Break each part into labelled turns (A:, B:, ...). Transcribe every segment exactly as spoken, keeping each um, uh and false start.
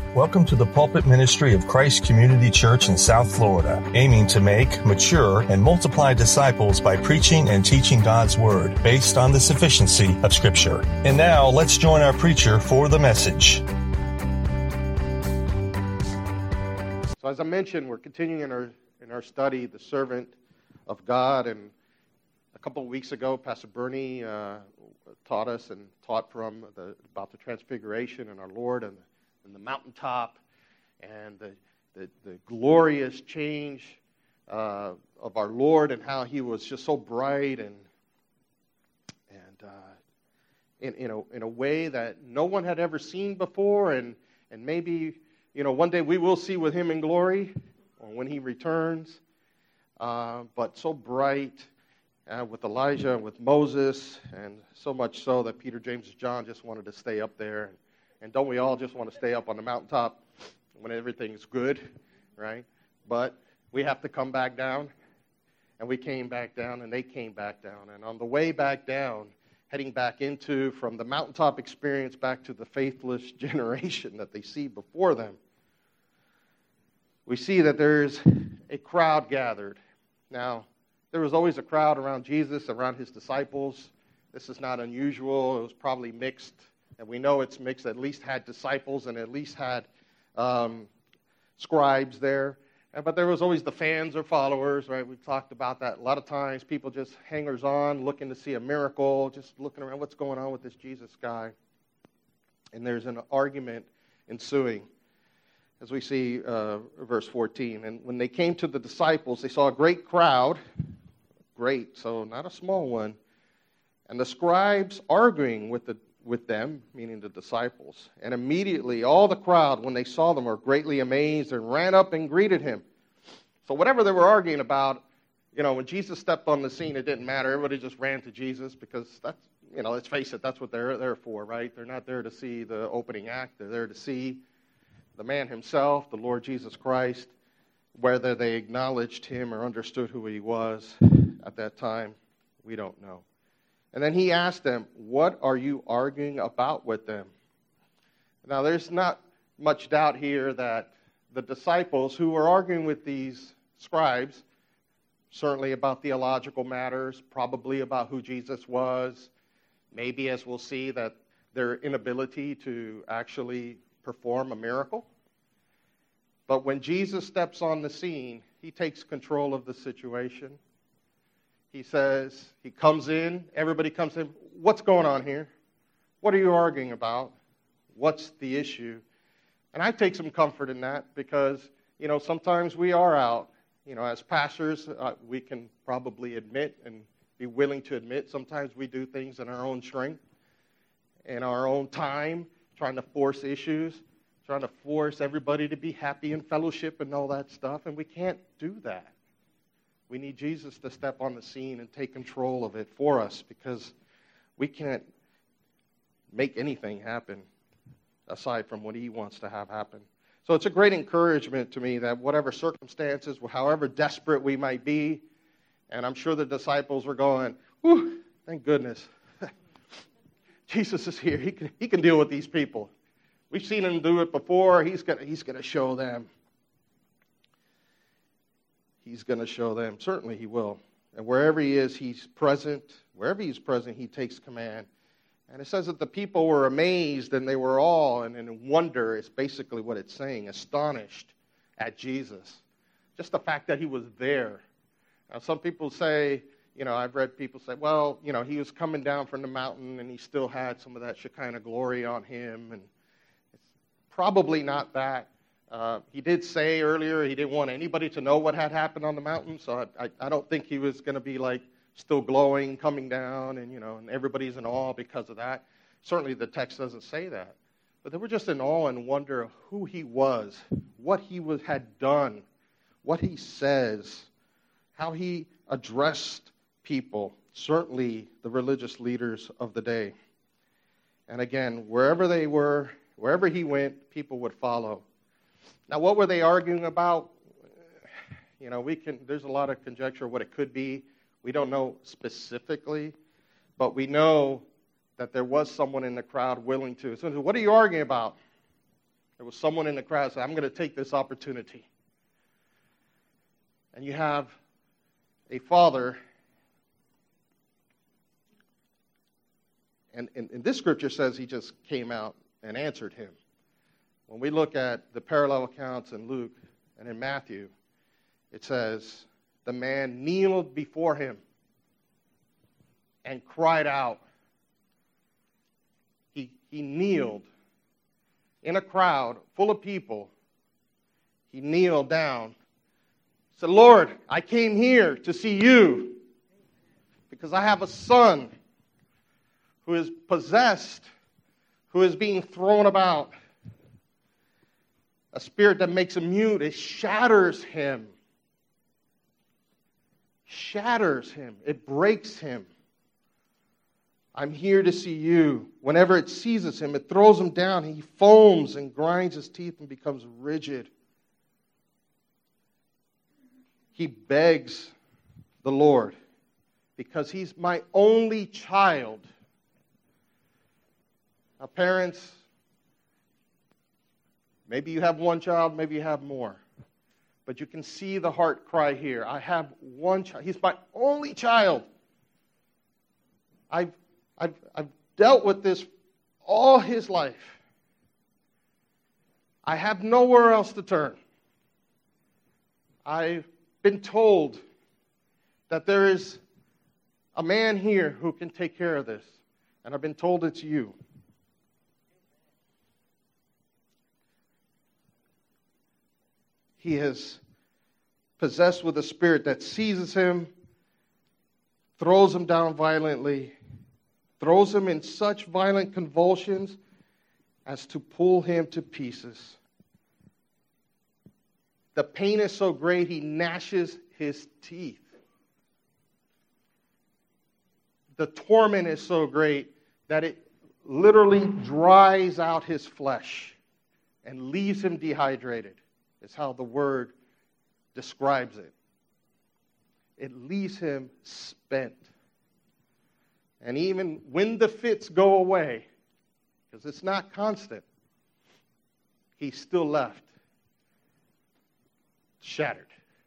A: Welcome to the pulpit ministry of Christ Community Church in South Florida, aiming to make, mature, and multiply disciples by preaching and teaching God's Word based on the sufficiency of Scripture. And now, let's join our preacher for the message.
B: So as I mentioned, we're continuing in our, in our study, The Servant of God, and a couple of weeks ago, Pastor Bernie uh, taught us and taught from the, about the Transfiguration and our Lord and and the mountaintop, and the, the, the glorious change uh, of our Lord, and how He was just so bright and and uh, in in a, in a way that no one had ever seen before, and and maybe you know one day we will see with Him in glory, or when He returns. Uh, but so bright uh, with Elijah and with Moses, and so much so that Peter, James, and John just wanted to stay up there. And don't we all just want to stay up on the mountaintop when everything's good, right? But we have to come back down. And we came back down, and they came back down. And on the way back down, heading back into, from the mountaintop experience back to the faithless generation that they see before them, we see that there's a crowd gathered. Now, there was always a crowd around Jesus, around His disciples. This is not unusual. It was probably mixed. And we know it's mixed, at least had disciples and at least had um, scribes there. And, but there was always the fans or followers, right? We've talked about that a lot of times. People just hangers-on, looking to see a miracle, just looking around, what's going on with this Jesus guy? And there's an argument ensuing, as we see uh, verse fourteen. And when they came to the disciples, they saw a great crowd, great, so not a small one, and the scribes arguing with the with them, meaning the disciples. And immediately all the crowd, when they saw them, were greatly amazed and ran up and greeted Him. So whatever they were arguing about, you know, when Jesus stepped on the scene, it didn't matter. Everybody just ran to Jesus because that's, you know, let's face it, that's what they're there for, right? They're not there to see the opening act. They're there to see the man Himself, the Lord Jesus Christ. Whether they acknowledged Him or understood who He was at that time, we don't know. And then He asked them, what are you arguing about with them? Now, there's not much doubt here that the disciples who were arguing with these scribes, certainly about theological matters, probably about who Jesus was, maybe, as we'll see, that their inability to actually perform a miracle. But when Jesus steps on the scene, He takes control of the situation. He says, He comes in, everybody comes in, what's going on here? What are you arguing about? What's the issue? And I take some comfort in that because, you know, sometimes we are out, you know, as pastors, uh, we can probably admit and be willing to admit sometimes we do things in our own strength, in our own time, trying to force issues, trying to force everybody to be happy in fellowship and all that stuff, and we can't do that. We need Jesus to step on the scene and take control of it for us because we can't make anything happen aside from what He wants to have happen. So it's a great encouragement to me that whatever circumstances, however desperate we might be, and I'm sure the disciples were going, whew, thank goodness. Jesus is here. He can, he can deal with these people. We've seen Him do it before. He's gonna, he's gonna show them. He's going to show them. Certainly He will. And wherever He is, He's present. Wherever He's present, He takes command. And it says that the people were amazed and they were all, and in wonder is basically what it's saying, astonished at Jesus. Just the fact that He was there. Now, some people say, you know, I've read people say, well, you know, He was coming down from the mountain and He still had some of that Shekinah glory on Him. And it's probably not that. Uh, he did say earlier he didn't want anybody to know what had happened on the mountain, so I, I, I don't think He was going to be like still glowing, coming down, and you know, and everybody's in awe because of that. Certainly the text doesn't say that. But they were just in awe and wonder of who He was, what He was, had done, what He says, how He addressed people, certainly the religious leaders of the day. And again, wherever they were, wherever He went, people would follow. Now, what were they arguing about? You know, we can. There's a lot of conjecture what it could be. We don't know specifically, but we know that there was someone in the crowd willing to. So, what are you arguing about? There was someone in the crowd who said, I'm going to take this opportunity. And you have a father, and, and, and this scripture says he just came out and answered him. When we look at the parallel accounts in Luke and in Matthew, it says, the man kneeled before him and cried out. He, he kneeled in a crowd full of people. He kneeled down. Said, Lord, I came here to see you because I have a son who is possessed, who is being thrown about. A spirit that makes him mute. It shatters him. Shatters him. It breaks him. I'm here to see you. Whenever it seizes him, it throws him down. He foams and grinds his teeth and becomes rigid. He begs the Lord because he's my only child. Now, parents, maybe you have one child, maybe you have more. But you can see the heart cry here. I have one child. He's my only child. I've, I've, I've dealt with this all his life. I have nowhere else to turn. I've been told that there is a man here who can take care of this. And I've been told it's you. He is possessed with a spirit that seizes him, throws him down violently, throws him in such violent convulsions as to pull him to pieces. The pain is so great, he gnashes his teeth. The torment is so great that it literally dries out his flesh and leaves him dehydrated. Is how the word describes it. It leaves him spent. And even when the fits go away, because it's not constant, he's still left shattered.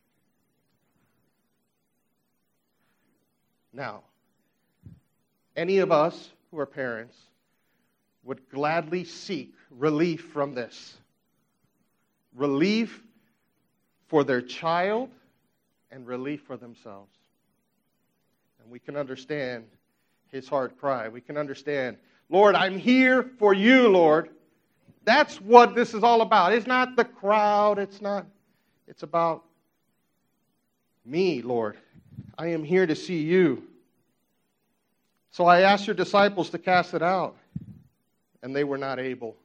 B: Now, any of us who are parents would gladly seek relief from this. Relief for their child and relief for themselves. And we can understand his heart cry. We can understand, Lord, I'm here for you, Lord. That's what this is all about. It's not the crowd. It's not. It's about me, Lord. I am here to see you. So I asked your disciples to cast it out, and they were not able.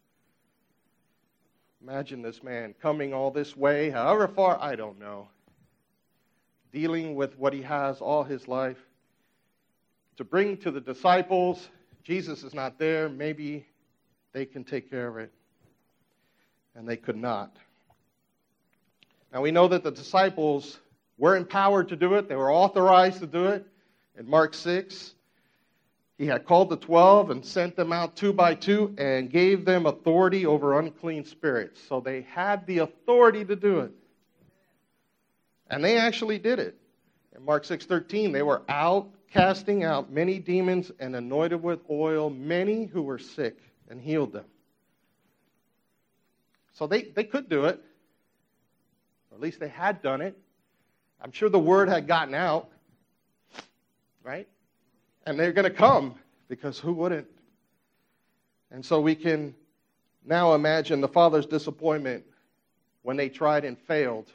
B: Imagine this man coming all this way, however far, I don't know, dealing with what he has all his life, to bring to the disciples. Jesus is not there. Maybe they can take care of it. And they could not. Now we know that the disciples were empowered to do it. They were authorized to do it. In Mark six, he had called the twelve and sent them out two by two and gave them authority over unclean spirits. So they had the authority to do it. And they actually did it. In Mark six thirteen, they were out casting out many demons and anointed with oil many who were sick and healed them. So they, they could do it. Or at least they had done it. I'm sure the word had gotten out. Right? And they're going to come, because who wouldn't? And so we can now imagine the father's disappointment when they tried and failed.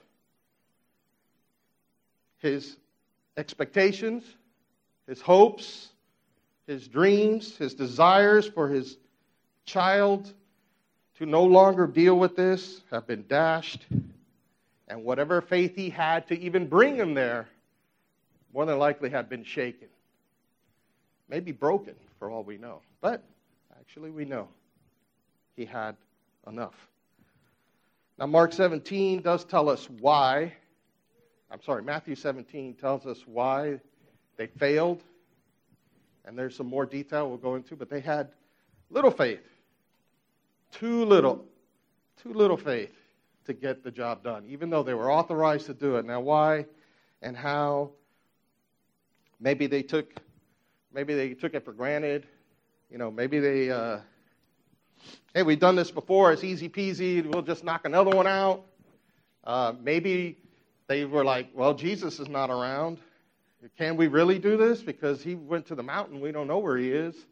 B: His expectations, his hopes, his dreams, his desires for his child to no longer deal with this have been dashed. And whatever faith he had to even bring him there, more than likely had been shaken. Maybe broken, for all we know. But actually we know he had enough. Now Mark seventeen does tell us why. I'm sorry, Matthew seventeen tells us why they failed. And there's some more detail we'll go into. But they had little faith. Too little. too little faith to get the job done, even though they were authorized to do it. Now, why and how? Maybe they took, maybe they took it for granted. You know, maybe they, uh, hey, we've done this before. It's easy peasy. We'll just knock another one out. Uh, maybe they were like, well, Jesus is not around. Can we really do this? Because he went to the mountain. We don't know where he is.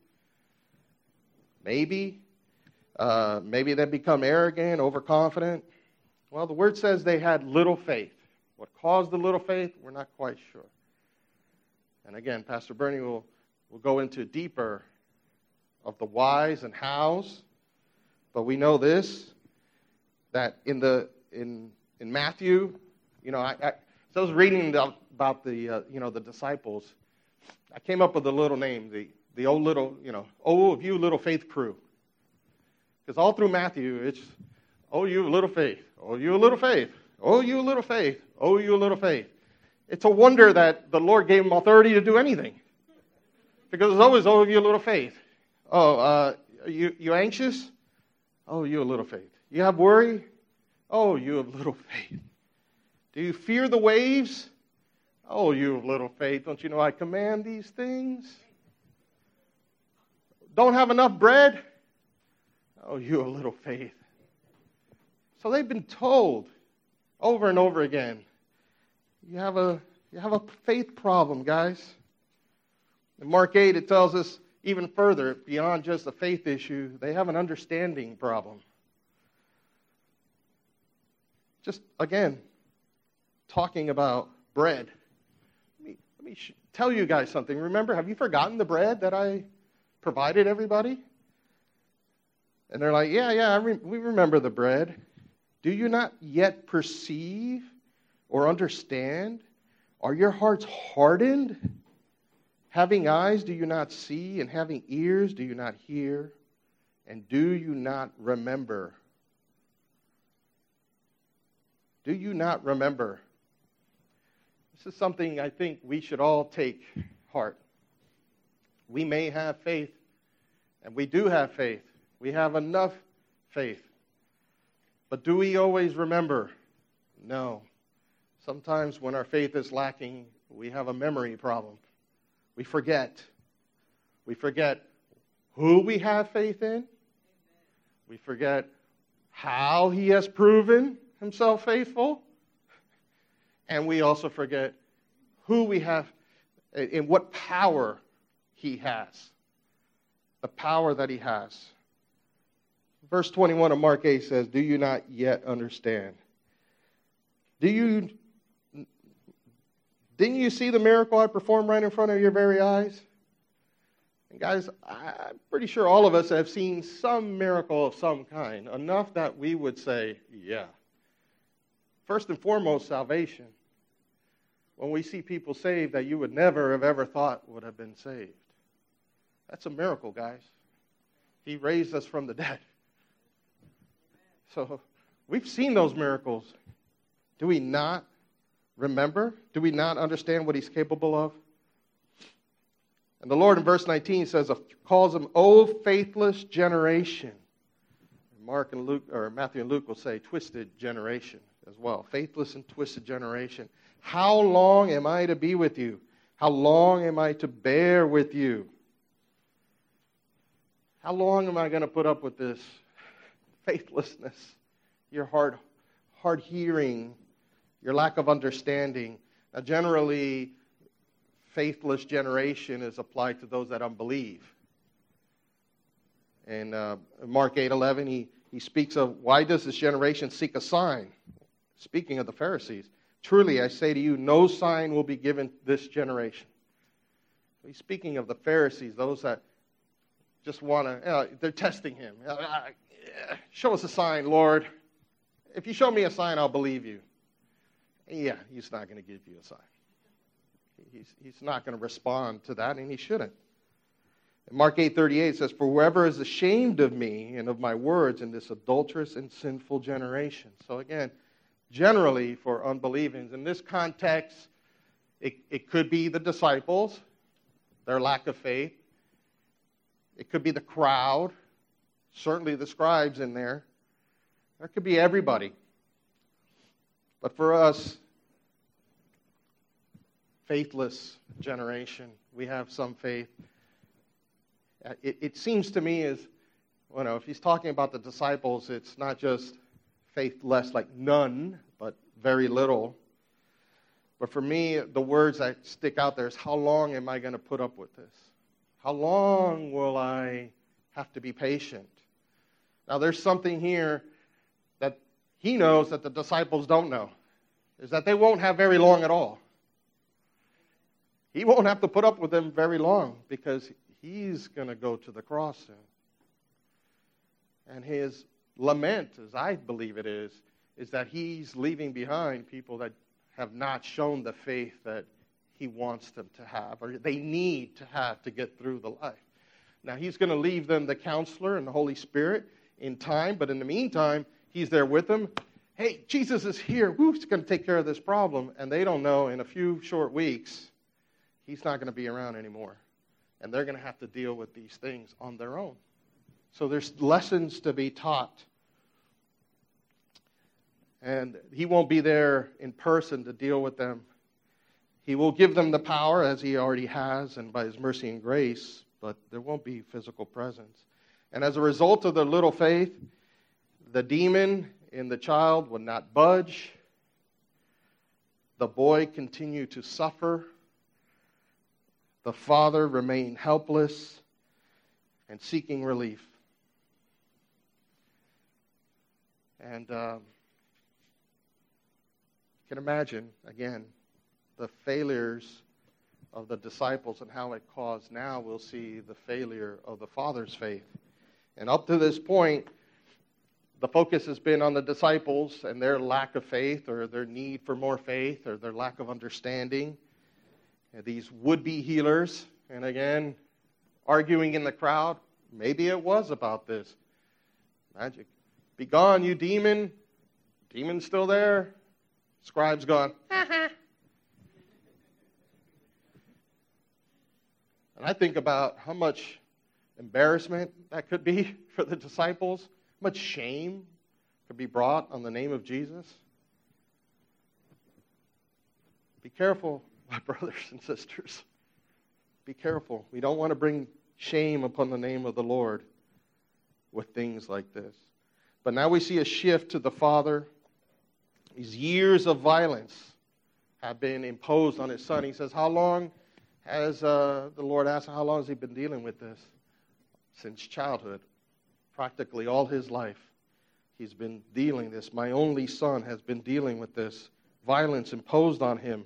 B: Maybe. Uh, maybe they become arrogant, overconfident. Well, the word says they had little faith. What caused the little faith, we're not quite sure. And again, Pastor Bernie will, will go into deeper of the whys and hows. But we know this, that in the in in Matthew, you know, I, I, so I was reading about the uh, you know the disciples. I came up with a little name, the the old little you know oh of you little faith crew, because all through Matthew it's oh you little faith, oh you a little faith, oh you a little faith, oh you a little faith. It's a wonder that the Lord gave them authority to do anything, because it's always oh you a little faith. Oh, uh, you you anxious? Oh, you a little faith. You have worry? Oh, you have little faith. Do you fear the waves? Oh, you have little faith. Don't you know I command these things? Don't have enough bread? Oh, you have little faith. So they've been told over and over again, you have a you have a faith problem, guys. In Mark eight, it tells us even further, beyond just a faith issue, they have an understanding problem. Just, again, talking about bread. Let me, let me sh- tell you guys something. Remember, have you forgotten the bread that I provided everybody? And they're like, yeah, yeah, I re- we remember the bread. Do you not yet perceive or understand? Are your hearts hardened? Having eyes, do you not see? And having ears, do you not hear? And do you not remember? Do you not remember? This is something I think we should all take heart. We may have faith, and we do have faith. We have enough faith. But do we always remember? No. Sometimes when our faith is lacking, we have a memory problem. We forget. We forget who we have faith in. We forget how he has proven himself faithful. And we also forget who we have, in what power he has. The power that he has. Verse twenty-one of Mark eight says, do you not yet understand? Do you... Didn't you see the miracle I performed right in front of your very eyes? And guys, I'm pretty sure all of us have seen some miracle of some kind, enough that we would say, yeah. First and foremost, salvation. When we see people saved that you would never have ever thought would have been saved. That's a miracle, guys. He raised us from the dead. So we've seen those miracles. Do we not remember? Do we not understand what he's capable of? And the Lord in verse nineteen says, calls them, "O faithless generation." Mark and Luke, or Matthew and Luke will say, twisted generation as well. Faithless and twisted generation. How long am I to be with you? How long am I to bear with you? How long am I going to put up with this faithlessness? Your hard, hard hearing, your lack of understanding. Now, generally, faithless generation is applied to those that unbelieve. And uh, Mark eight eleven, he, he speaks of, why does this generation seek a sign? Speaking of the Pharisees. Truly, I say to you, no sign will be given this generation. He's speaking of the Pharisees, those that just want to, uh, they're testing him. Uh, uh, show us a sign, Lord. If you show me a sign, I'll believe you. Yeah, he's not going to give you a sign. He's, he's not going to respond to that, and he shouldn't. And Mark eight thirty-eight says, "For whoever is ashamed of me and of my words in this adulterous and sinful generation." So again, generally for unbelievers, in this context, it, it could be the disciples, their lack of faith. It could be the crowd, certainly the scribes in there. That could be everybody. But for us, faithless generation, we have some faith. It, it seems to me as, you know, if he's talking about the disciples, it's not just faithless like none, but very little. But for me, the words that stick out there is, how long am I going to put up with this? How long will I have to be patient? Now, there's something here that he knows that the disciples don't know, is that they won't have very long at all. He won't have to put up with them very long because he's going to go to the cross soon. And his lament, as I believe it is, is that he's leaving behind people that have not shown the faith that he wants them to have, or they need to have to get through the life. Now, he's going to leave them the Counselor and the Holy Spirit in time, but in the meantime, he's there with them. Hey, Jesus is here. Who's going to take care of this problem? And they don't know in a few short weeks, he's not going to be around anymore. And they're going to have to deal with these things on their own. So there's lessons to be taught. And he won't be there in person to deal with them. He will give them the power, as he already has, and by his mercy and grace, but there won't be physical presence. And as a result of their little faith, the demon in the child would not budge. The boy continued to suffer. The father remained helpless and seeking relief. And um, you can imagine, again, the failures of the disciples and how it caused. Now we'll see the failure of the father's faith. And up to this point, the focus has been on the disciples and their lack of faith, or their need for more faith, or their lack of understanding. And these would-be healers, and again, arguing in the crowd, maybe it was about this. Magic. Be gone, you demon. Demon's still there. Scribe's gone. And I think about how much embarrassment that could be for the disciples, how much shame could be brought on the name of Jesus. Be careful, my brothers and sisters. Be careful. We don't want to bring shame upon the name of the Lord with things like this. But now we see a shift to the Father. These years of violence have been imposed on his son. He says, how long has, uh, the Lord asked, how long has he been dealing with this? Since childhood. Practically all his life. He's been dealing this. My only son has been dealing with this violence imposed on him.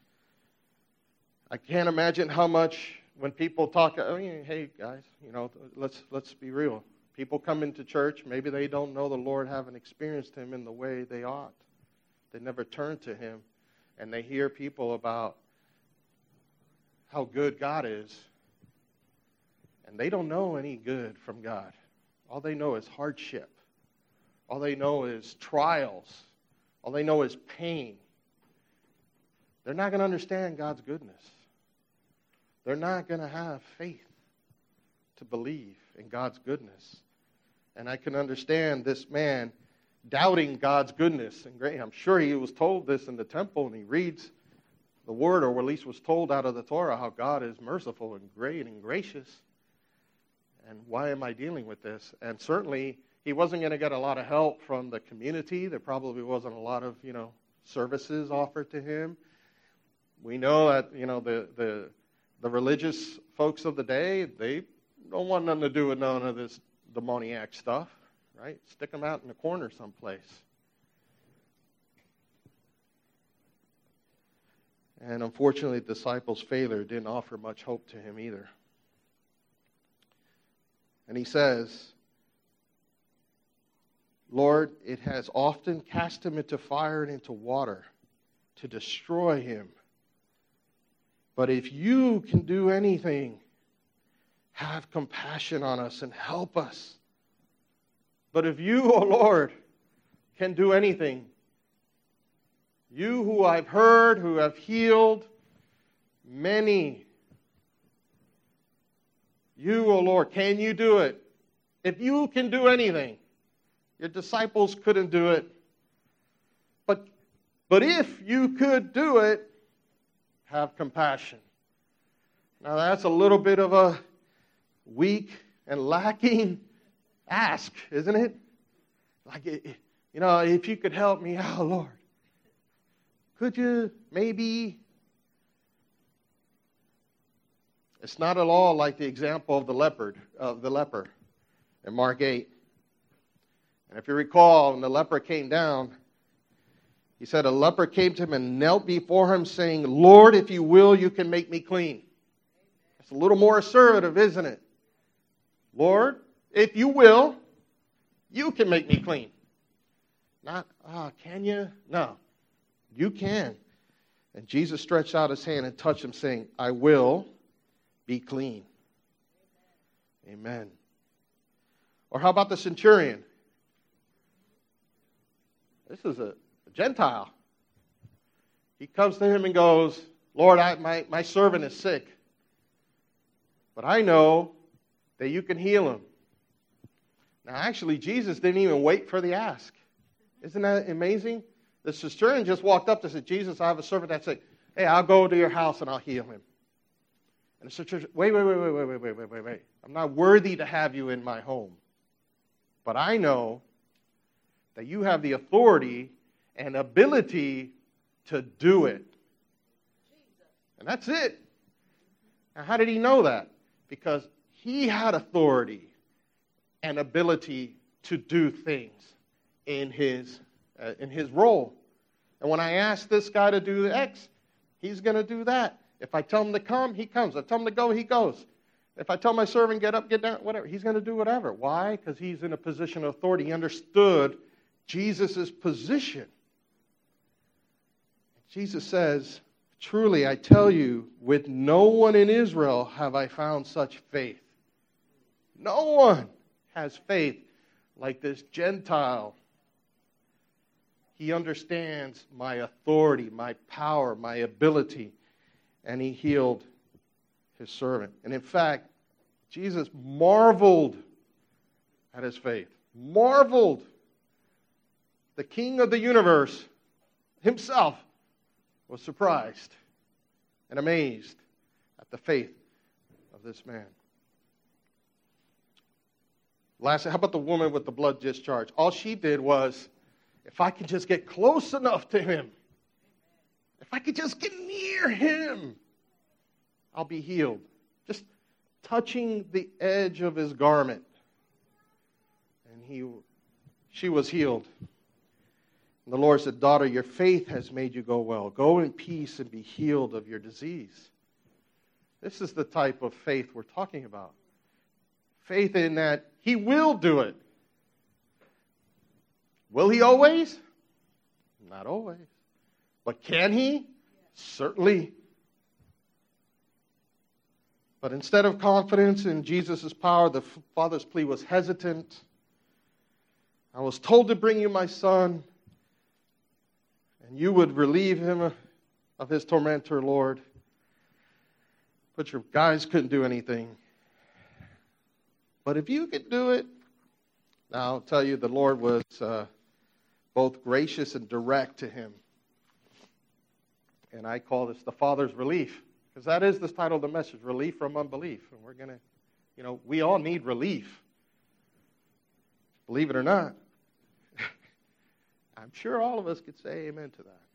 B: I can't imagine how much when people talk, I mean, hey guys, you know, let's let's be real. People come into church, maybe they don't know the Lord, haven't experienced him in the way they ought. They never turn to him, and they hear people about how good God is, and they don't know any good from God. All they know is hardship. All they know is trials. All they know is pain. They're not going to understand God's goodness. They're not going to have faith to believe in God's goodness. And I can understand this man doubting God's goodness and grace. I'm sure he was told this in the temple, and he reads the word, or at least was told out of the Torah, how God is merciful and great and gracious. And why am I dealing with this? And certainly, he wasn't going to get a lot of help from the community. There probably wasn't a lot of, you know, services offered to him. We know that, you know, the the the religious folks of the day, they don't want nothing to do with none of this demoniac stuff, right? Stick them out in a corner someplace. And unfortunately, the disciples' failure didn't offer much hope to him either. And he says, Lord, it has often cast him into fire and into water to destroy him. But if you can do anything, have compassion on us and help us. But if you, O Lord, can do anything, you who I've heard, who have healed many, you, O Lord, can you do it? If you can do anything, Your disciples couldn't do it. But, but if you could do it, have compassion. Now that's a little bit of a weak and lacking ask, isn't it? Like, you know, if you could help me out, Lord, could you maybe? It's not at all like the example of the leopard, of the leper in Mark eight. And if you recall, when the leper came down, he said a leper came to him and knelt before him saying, Lord, if you will, you can make me clean. It's a little more assertive, isn't it? Lord, if you will, you can make me clean. Not, ah, can you? No, you can. And Jesus stretched out his hand and touched him, saying, I will be clean. Amen. Or how about the centurion? This is a, a Gentile. He comes to him and goes, Lord, I, my, my servant is sick, but I know that you can heal him. Now, actually, Jesus didn't even wait for the ask. Isn't that amazing? The centurion just walked up and said, Jesus, I have a servant that's sick. Hey, I'll go to your house and I'll heal him. And the centurion, wait, wait, wait, wait, wait, wait, wait, wait, wait, wait. I'm not worthy to have you in my home. But I know that you have the authority and ability to do it. And that's it. Now, how did he know that? Because he had authority and ability to do things in his uh, in his role. And when I ask this guy to do X, he's going to do that. If I tell him to come, he comes. If I tell him to go, he goes. If I tell my servant, get up, get down, whatever, he's going to do whatever. Why? Because he's in a position of authority. He understood Jesus' position. Jesus says, truly, I tell you, with no one in Israel have I found such faith. No one has faith like this Gentile. He understands my authority, my power, my ability, and he healed his servant. And in fact, Jesus marveled at his faith. Marveled. The King of the universe himself was surprised and amazed at the faith of this man. Lastly, how about the woman with the blood discharge? All she did was, if I could just get close enough to him, if I could just get near him, I'll be healed. Just touching the edge of his garment. And he, she was healed. And the Lord said, daughter, your faith has made you go well. Go in peace and be healed of your disease. This is the type of faith we're talking about. Faith in that he will do it. Will he always? Not always. But can he? Certainly. But instead of confidence in Jesus' power, the father's plea was hesitant. I was told to bring you my son, and you would relieve him of his tormentor, Lord. But your guys couldn't do anything. But if you could do it, now I'll tell you, the Lord was uh, both gracious and direct to him. And I call this the Father's relief, because that is the title of the message, Relief from Unbelief. And we're going to, you know, we all need relief. Believe it or not. I'm sure all of us could say amen to that.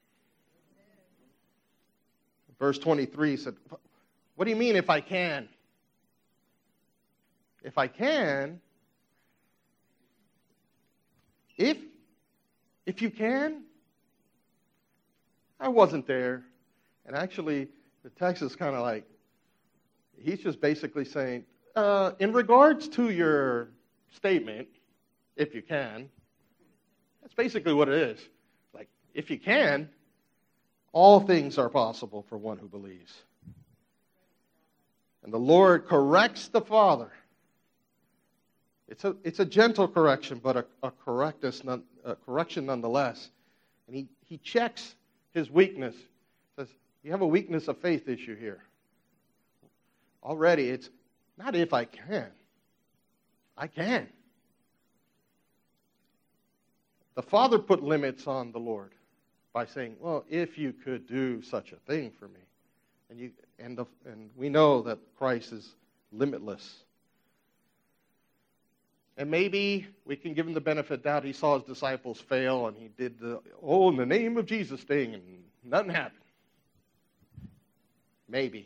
B: Verse twenty-three said, what do you mean if I can? If I can, if, if you can, I wasn't there. And actually, the text is kind of like, he's just basically saying, uh, in regards to your statement, if you can, that's basically what it is. Like, if you can, all things are possible for one who believes. And the Lord corrects the father. It's a, it's a gentle correction, but a, a, correctness, a correction nonetheless. And he, he checks his weakness. Says, you have a weakness of faith issue here. Already, it's not if I can. I can. The Father put limits on the Lord by saying, well, if you could do such a thing for me. And you and, the, and we know that Christ is limitless. And maybe we can give him the benefit of doubt. He saw his disciples fail, and he did the, oh, in the name of Jesus thing, and nothing happened. Maybe.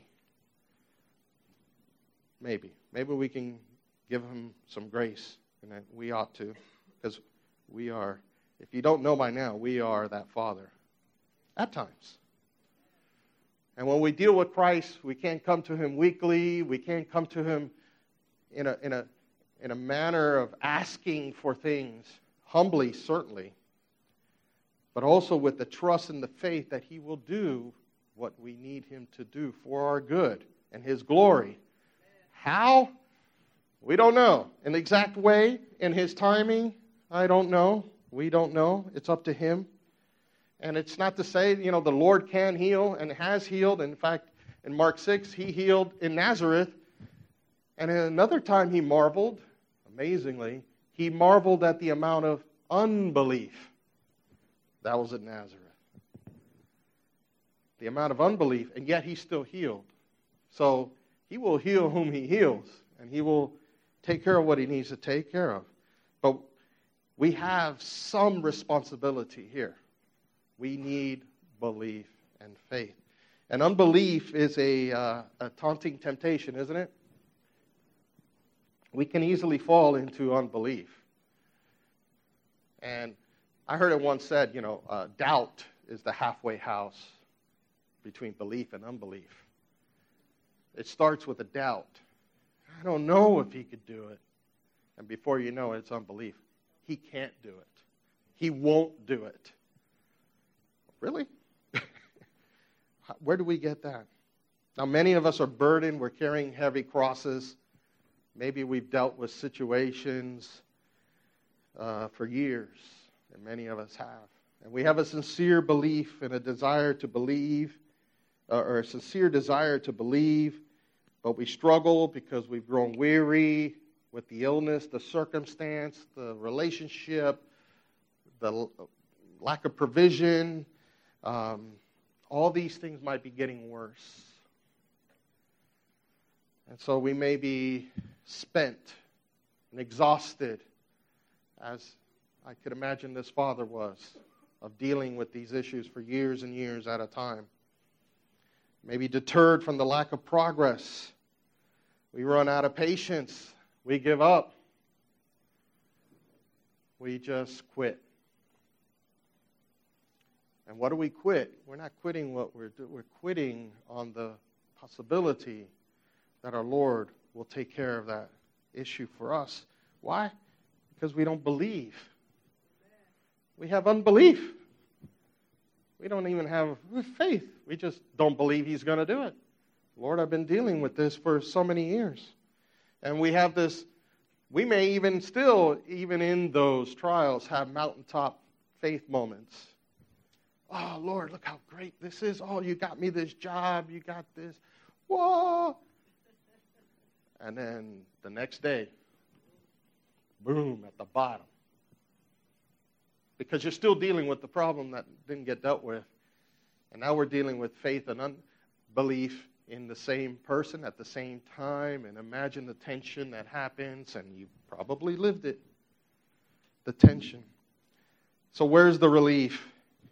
B: Maybe. Maybe we can give him some grace, and we ought to, because we are, if you don't know by now, we are that Father at times. And when we deal with Christ, we can't come to him weakly. We can't come to him in a in a in a manner of asking for things, humbly certainly, but also with the trust and the faith that he will do what we need him to do for our good and his glory. How? We don't know. In the exact way, in his timing, I don't know. We don't know. It's up to him. And it's not to say, you know, the Lord can heal and has healed. In fact, in Mark six, he healed in Nazareth. And at another time he marveled, amazingly, he marveled at the amount of unbelief that was at Nazareth. The amount of unbelief, and yet he still healed. So he will heal whom he heals, and he will take care of what he needs to take care of. But we have some responsibility here. We need belief and faith. And unbelief is a, uh, a taunting temptation, isn't it? We can easily fall into unbelief. And I heard it once said, you know, uh, doubt is the halfway house between belief and unbelief. It starts with a doubt. I don't know if he could do it. And before you know it, it's unbelief. He can't do it. He won't do it. Really? Where do we get that? Now, many of us are burdened. We're carrying heavy crosses. Maybe we've dealt with situations uh, for years, and many of us have. And we have a sincere belief and a desire to believe, uh, or a sincere desire to believe, but we struggle because we've grown weary with the illness, the circumstance, the relationship, the lack of provision. Um, all these things might be getting worse. And so we may be spent and exhausted, as I could imagine this father was, of dealing with these issues for years and years at a time. Maybe deterred from the lack of progress. We run out of patience. We give up. We just quit. And what do we quit? We're not quitting what we're doing. We're quitting on the possibility that our Lord will take care of that issue for us. Why? Because we don't believe. We have unbelief. We don't even have faith. We just don't believe he's going to do it. Lord, I've been dealing with this for so many years. And we have this, we may even still, even in those trials, have mountaintop faith moments. Oh, Lord, look how great this is. Oh, you got me this job. You got this. Whoa. And then the next day, boom, at the bottom. Because you're still dealing with the problem that didn't get dealt with. And now we're dealing with faith and unbelief in the same person at the same time. And imagine the tension that happens, and you probably lived it. The tension. So where's the relief?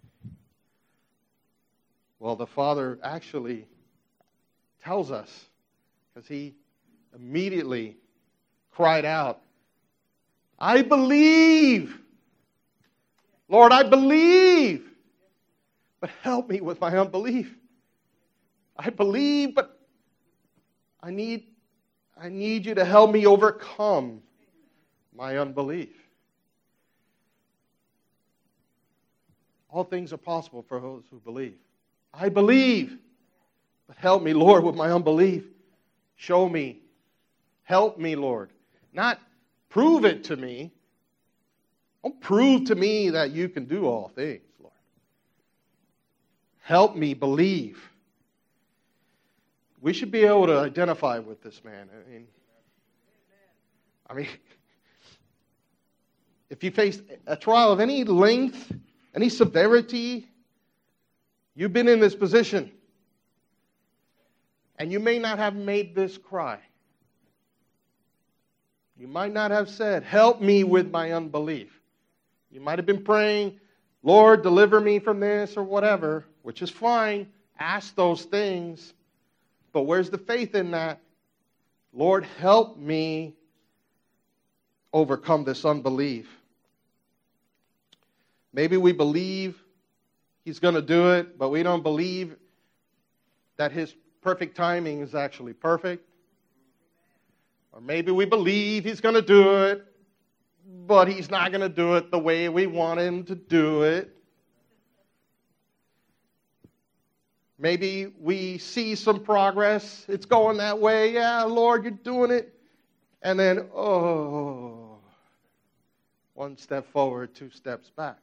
B: Well, the Father actually tells us, because he immediately cried out, I believe. Lord, I believe. But help me with my unbelief. I believe, but I need, I need you to help me overcome my unbelief. All things are possible for those who believe. I believe, but help me, Lord, with my unbelief. Show me. Help me, Lord. Not prove it to me. Don't prove to me that you can do all things, Lord. Help me believe. We should be able to identify with this man. I mean, I mean, If you face a trial of any length, any severity, you've been in this position. And you may not have made this cry. You might not have said, help me with my unbelief. You might have been praying, Lord, deliver me from this or whatever, which is fine. Ask those things. But where's the faith in that? Lord, help me overcome this unbelief. Maybe we believe He's going to do it, but we don't believe that His perfect timing is actually perfect. Or maybe we believe He's going to do it, but He's not going to do it the way we want Him to do it. Maybe we see some progress. It's going that way. Yeah, Lord, you're doing it. And then, oh, one step forward, two steps back.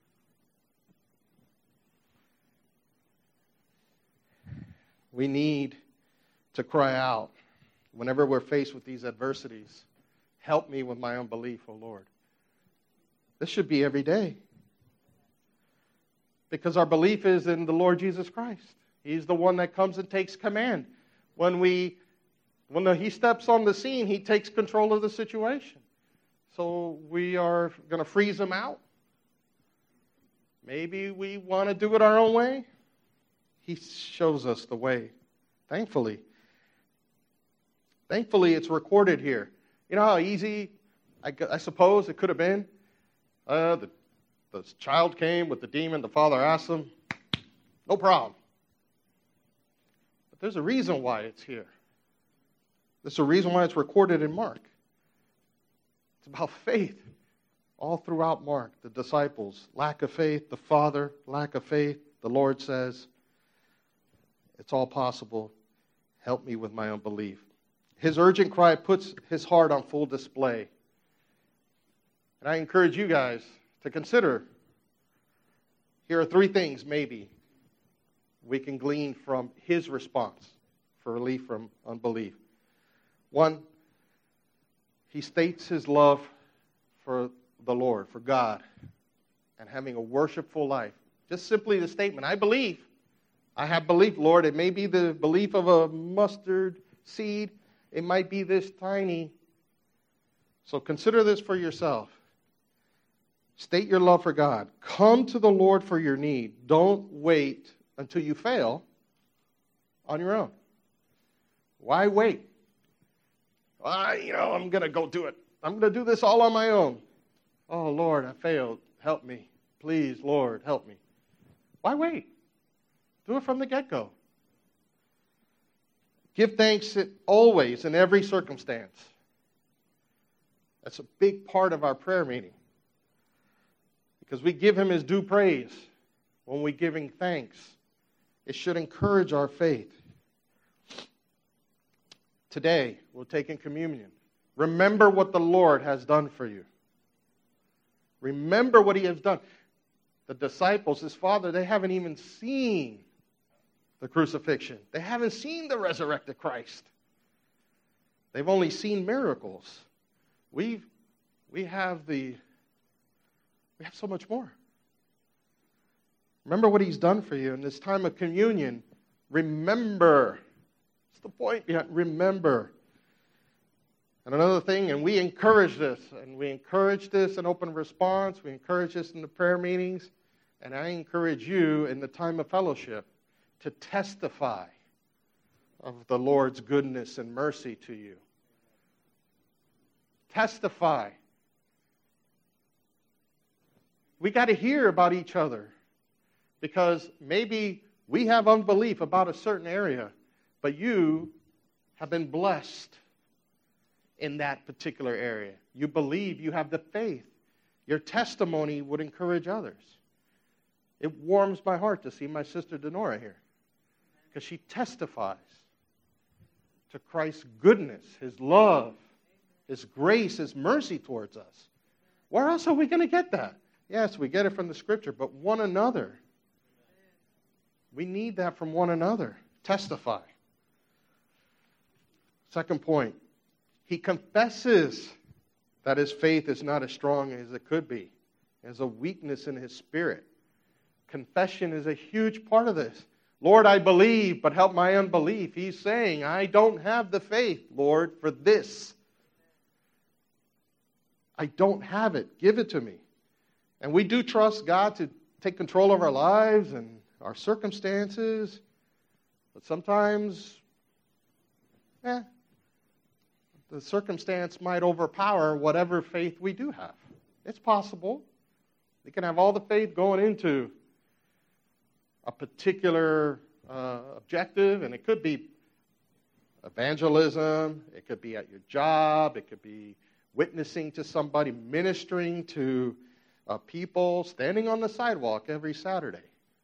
B: We need to cry out whenever we're faced with these adversities. Help me with my unbelief, O Lord. This should be every day. Because our belief is in the Lord Jesus Christ. He's the one that comes and takes command. When we, when the, He steps on the scene, He takes control of the situation. So we are going to freeze Him out. Maybe we want to do it our own way. He shows us the way, thankfully. Thankfully, it's recorded here. You know how easy, I, I suppose, it could have been? Uh, the, the child came with the demon. The father asked him, no problem. But there's a reason why it's here. There's a reason why it's recorded in Mark. It's about faith. All throughout Mark, the disciples, lack of faith. The father, lack of faith. The Lord says, it's all possible. Help me with my unbelief. His urgent cry puts his heart on full display. And I encourage you guys to consider. Here are three things, maybe, we can glean from his response for relief from unbelief. One, he states his love for the Lord, for God, and having a worshipful life. Just simply the statement, I believe. I have belief, Lord. It may be the belief of a mustard seed. It might be this tiny. So consider this for yourself. State your love for God. Come to the Lord for your need. Don't wait until you fail on your own. Why wait? Well, you know, I'm going to go do it. I'm going to do this all on my own. Oh, Lord, I failed. Help me. Please, Lord, help me. Why wait? Do it from the get-go. Give thanks always in every circumstance. That's a big part of our prayer meeting. Because we give Him His due praise when we're giving thanks. It should encourage our faith. Today, we're taking communion. Remember what the Lord has done for you. Remember what He has done. The disciples, His Father, they haven't even seen the crucifixion. They haven't seen the resurrected Christ. They've only seen miracles. We we have the we have so much more. Remember what He's done for you in this time of communion. Remember. That's the point behind remember. And another thing, and we encourage this, and we encourage this in open response. We encourage this in the prayer meetings, and I encourage you in the time of fellowship to testify of the Lord's goodness and mercy to you. Testify. We got to hear about each other because maybe we have unbelief about a certain area, but you have been blessed in that particular area. You believe, you have the faith. Your testimony would encourage others. It warms my heart to see my sister Denora here because she testifies to Christ's goodness, His love, His grace, His mercy towards us. Where else are we going to get that? Yes, we get it from the Scripture, but one another. We need that from one another. Testify. Second point, he confesses that his faith is not as strong as it could be. There's a weakness in his spirit. Confession is a huge part of this. Lord, I believe, but help my unbelief. He's saying, I don't have the faith, Lord, for this. I don't have it. Give it to me. And we do trust God to take control of our lives and our circumstances. But sometimes, eh, the circumstance might overpower whatever faith we do have. It's possible. We can have all the faith going into a particular uh, objective, and it could be evangelism, it could be at your job, it could be witnessing to somebody, ministering to uh, people, standing on the sidewalk every Saturday.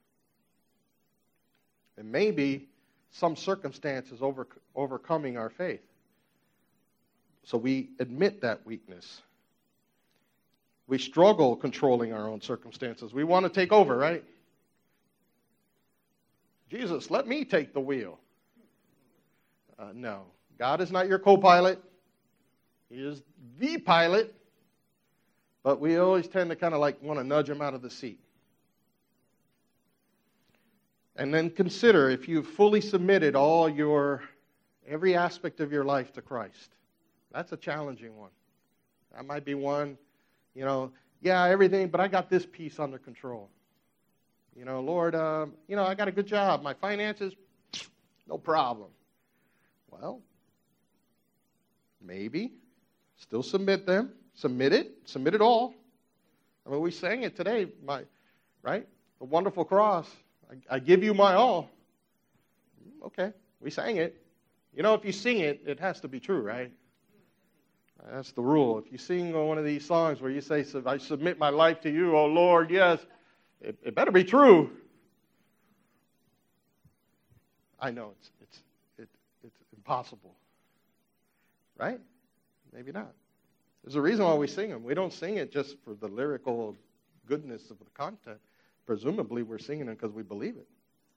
B: And maybe some circumstance is over, overcoming our faith. So we admit that weakness. We struggle controlling our own circumstances. We want to take over, right? Jesus, let me take the wheel. Uh, no. God is not your co-pilot. He is the pilot. But we always tend to kind of like want to nudge him out of the seat. And then consider if you've fully submitted all your, every aspect of your life to Christ. That's a challenging one. That might be one, you know, yeah, everything, but I got this piece under control. You know, Lord, uh, you know, I got a good job. My finances, no problem. Well, maybe. Still submit them. Submit it. Submit it all. I mean, we sang it today, my, right? The wonderful cross. I, I give you my all. Okay, we sang it. You know, if you sing it, it has to be true, right? That's the rule. If you sing one of these songs where you say, I submit my life to you, oh Lord, yes, it, it better be true. I know it's it's it, it's impossible. Right? Maybe not. There's a reason why we sing them. We don't sing it just for the lyrical goodness of the content. Presumably we're singing it because we believe it.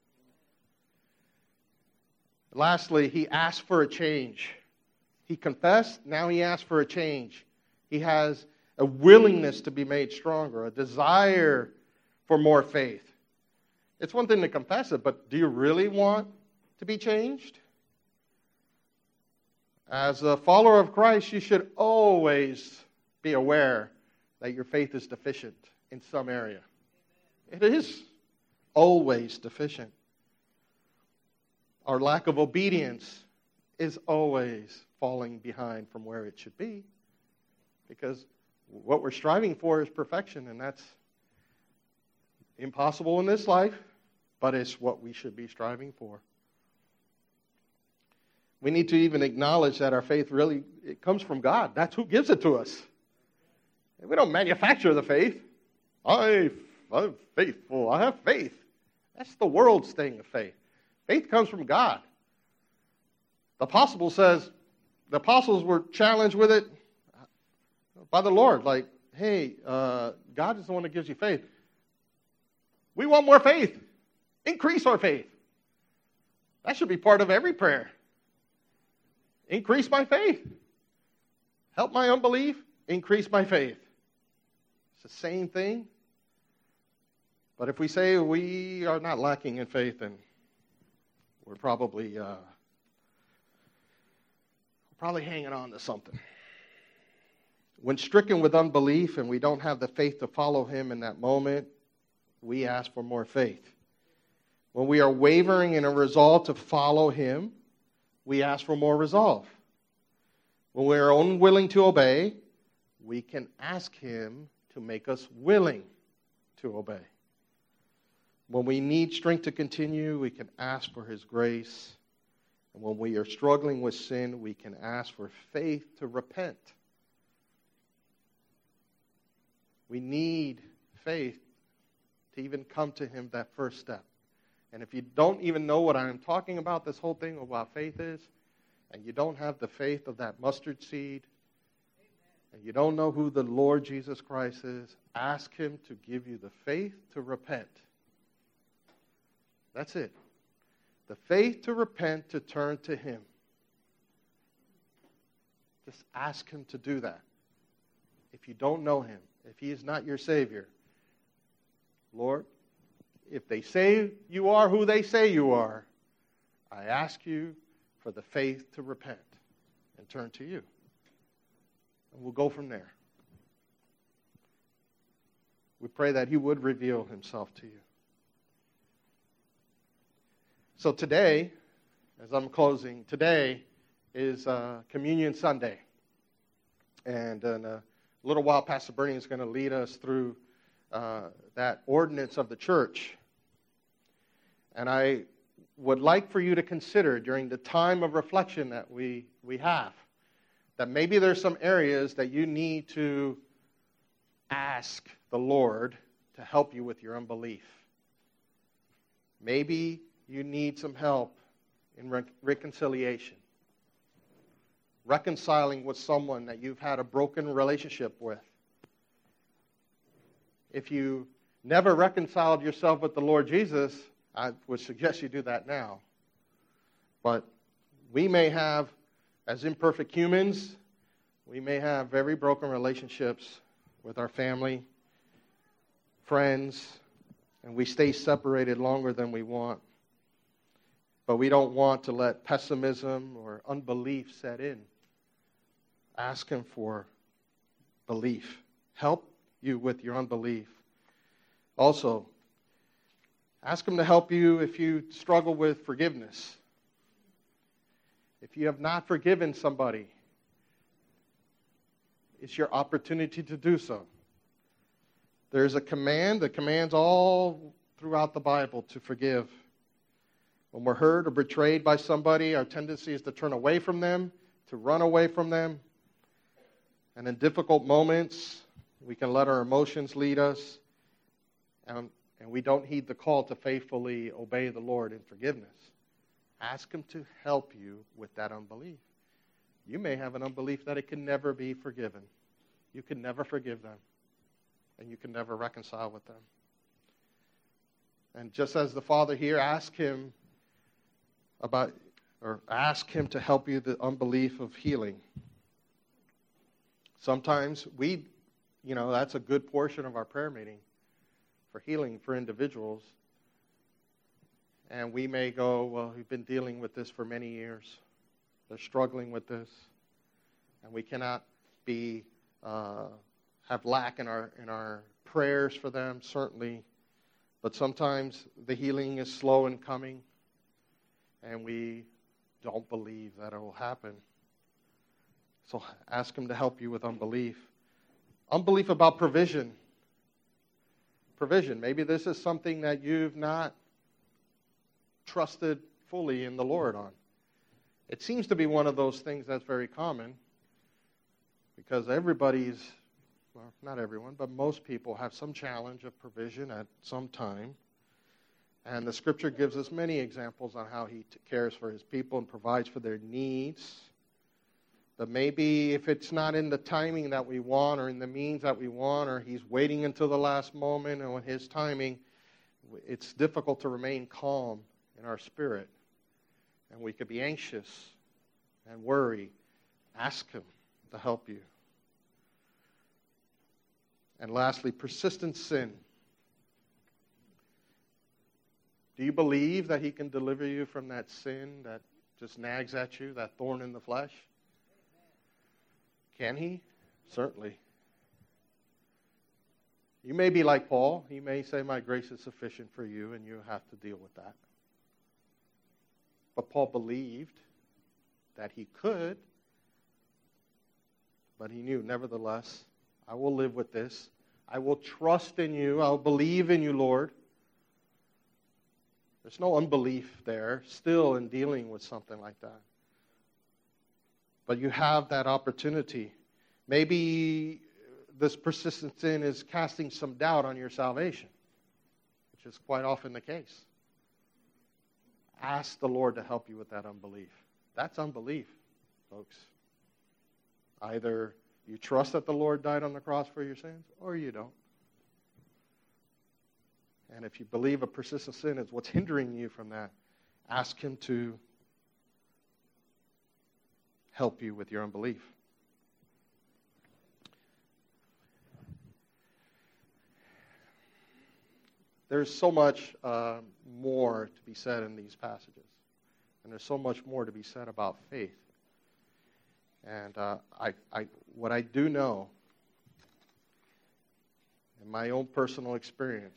B: Lastly, he asked for a change. He confessed, now he asks for a change. He has a willingness to be made stronger, a desire for more faith. It's one thing to confess it, but do you really want to be changed? As a follower of Christ, you should always be aware that your faith is deficient in some area. It is always deficient. Our lack of obedience is always falling behind from where it should be, because what we're striving for is perfection, and that's impossible in this life, but it's what we should be striving for. We need to even acknowledge that our faith really, it comes from God. That's who gives it to us. We don't manufacture the faith. I, I'm faithful. I have faith. That's the world's thing of faith. Faith comes from God. The apostle says, the apostles were challenged with it by the Lord. Like, hey, uh, God is the one that gives you faith. We want more faith. Increase our faith. That should be part of every prayer. Increase my faith. Help my unbelief. Increase my faith. It's the same thing. But if we say we are not lacking in faith, then we're probably... Uh, Probably hanging on to something. When stricken with unbelief and we don't have the faith to follow him in that moment, we ask for more faith. When we are wavering in a resolve to follow him, we ask for more resolve. When we are unwilling to obey, we can ask him to make us willing to obey. When we need strength to continue, we can ask for his grace. And when we are struggling with sin, we can ask for faith to repent. We need faith to even come to him that first step. And if you don't even know what I'm talking about, this whole thing about faith is, and you don't have the faith of that mustard seed, and you don't know who the Lord Jesus Christ is, ask him to give you the faith to repent. That's it. The faith to repent, to turn to him. Just ask him to do that. if you don't know him, if he is not your Savior, Lord, if they say you are who they say you are, I ask you for the faith to repent and turn to you. And we'll go from there. We pray that he would reveal himself to you. So today, as I'm closing, today is uh, Communion Sunday. And in a little while, Pastor Bernie is going to lead us through uh, that ordinance of the church. And I would like for you to consider during the time of reflection that we, we have, that maybe there's some areas that you need to ask the Lord to help you with your unbelief. Maybe you need some help in re- reconciliation. Reconciling with someone that you've had a broken relationship with. If you never reconciled yourself with the Lord Jesus, I would suggest you do that now. But we may have, as imperfect humans, we may have very broken relationships with our family, friends, and we stay separated longer than we want. But we don't want to let pessimism or unbelief set in. Ask him for belief. Help you with your unbelief. Also, ask him to help you if you struggle with forgiveness. If you have not forgiven somebody, it's your opportunity to do so. There's a command, the command's all throughout the Bible to forgive. When we're hurt or betrayed by somebody, our tendency is to turn away from them, to run away from them. And in difficult moments, we can let our emotions lead us, and, and we don't heed the call to faithfully obey the Lord in forgiveness. Ask him to help you with that unbelief. You may have an unbelief that it can never be forgiven. You can never forgive them, and you can never reconcile with them. And just as the Father here, ask him about, or ask him to help you the unbelief of healing. Sometimes we, you know, that's a good portion of our prayer meeting for healing for individuals. And we may go, well, we've been dealing with this for many years. They're struggling with this. And we cannot be, uh, have lack in our, in our prayers for them, certainly. But sometimes the healing is slow in coming. And we don't believe that it will happen. So ask him to help you with unbelief. Unbelief about provision. Provision. Maybe this is something that you've not trusted fully in the Lord on. It seems to be one of those things that's very common because everybody's, well, not everyone, but most people have some challenge of provision at some time. And the Scripture gives us many examples on how he t- cares for his people and provides for their needs. But maybe if it's not in the timing that we want or in the means that we want, or he's waiting until the last moment and on his timing, it's difficult to remain calm in our spirit. And we could be anxious and worry. Ask him to help you. And lastly, persistent sin. Do you believe that he can deliver you from that sin that just nags at you, that thorn in the flesh? Can he? Certainly. You may be like Paul. He may say, my grace is sufficient for you, and you have to deal with that. But Paul believed that he could, but he knew, nevertheless, I will live with this. I will trust in you. I'll believe in you, Lord. There's no unbelief there still in dealing with something like that. But you have that opportunity. Maybe this persistent sin is casting some doubt on your salvation, which is quite often the case. Ask the Lord to help you with that unbelief. That's unbelief, folks. Either you trust that the Lord died on the cross for your sins, or you don't. And if you believe a persistent sin is what's hindering you from that, ask him to help you with your unbelief. there's so much uh, more to be said in these passages. And there's so much more to be said about faith. And uh, I, I, what I do know, in my own personal experience,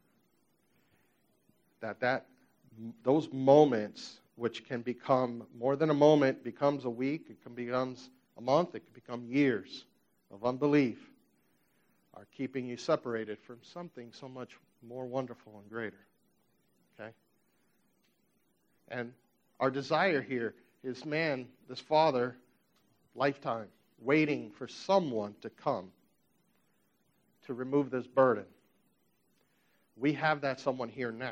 B: that, that those moments, which can become more than a moment, becomes a week, it can becomes a month, it can become years of unbelief, are keeping you separated from something so much more wonderful and greater. Okay? And our desire here is, man, this father, lifetime, waiting for someone to come to remove this burden. We have that someone here now.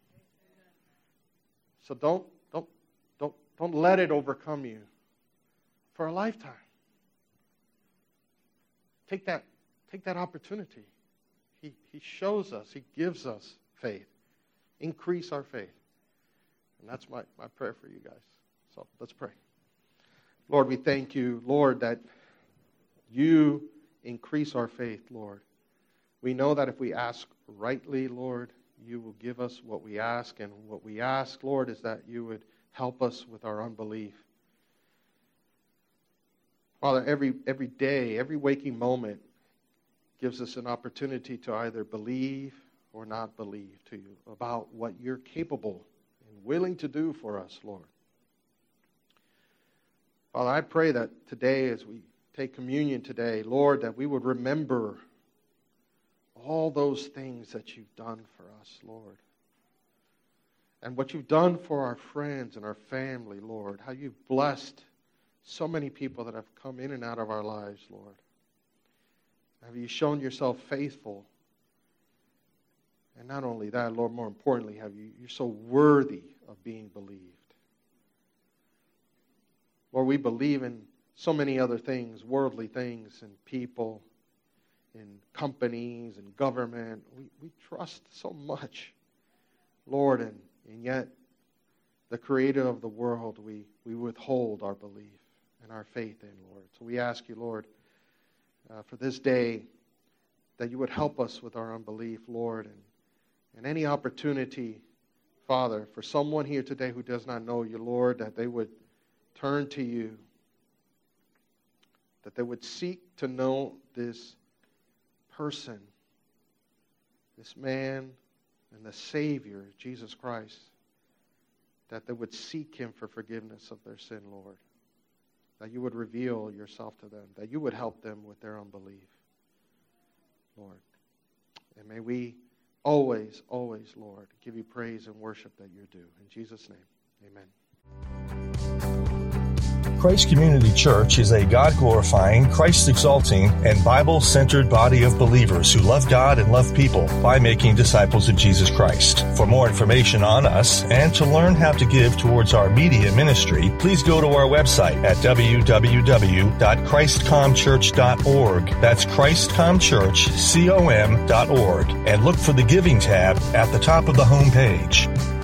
B: So don't don't don't don't let it overcome you for a lifetime. Take that take that opportunity. He he shows us, he gives us faith. Increase our faith. And that's my, my prayer for you guys. So let's pray. Lord, we thank you, Lord, that you increase our faith, Lord. We know that if we ask rightly, Lord, you will give us what we ask. And what we ask, Lord, is that you would help us with our unbelief. Father, every, every day, every waking moment gives us an opportunity to either believe or not believe to you about what you're capable and willing to do for us, Lord. Father, I pray that today, as we take communion today, Lord, that we would remember all those things that you've done for us, Lord. And what you've done for our friends and our family, Lord. How you've blessed so many people that have come in and out of our lives, Lord. Have you shown yourself faithful? And not only that, Lord, more importantly, have you, you're so worthy of being believed. Lord, we believe in so many other things, worldly things, and people, in companies and government. We, we trust so much, Lord, and, and yet the Creator of the world, we, we withhold our belief and our faith in, Lord. So we ask you, Lord, uh, for this day, that you would help us with our unbelief, Lord, and, and any opportunity, Father, for someone here today who does not know you, Lord, that they would turn to you, that they would seek to know this person, this man and the Savior, Jesus Christ, that they would seek him for forgiveness of their sin, Lord. That you would reveal yourself to them, that you would help them with their unbelief, Lord. And may we always, always, Lord, give you praise and worship that you're due. In Jesus' name, amen.
A: Christ Community Church is a God-glorifying, Christ-exalting, and Bible-centered body of believers who love God and love people by making disciples of Jesus Christ. For more information on us and to learn how to give towards our media ministry, please go to our website at w w w dot christ com church dot org. That's christcom church com dot org. And look for the Giving tab at the top of the home page.